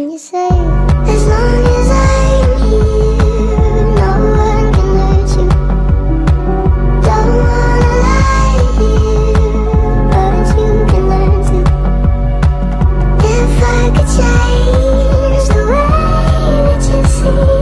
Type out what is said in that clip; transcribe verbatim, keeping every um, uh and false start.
And you say, as long as I'm here, no one can hurt you. Don't wanna lie here, but you can learn to. If I could change the way that you see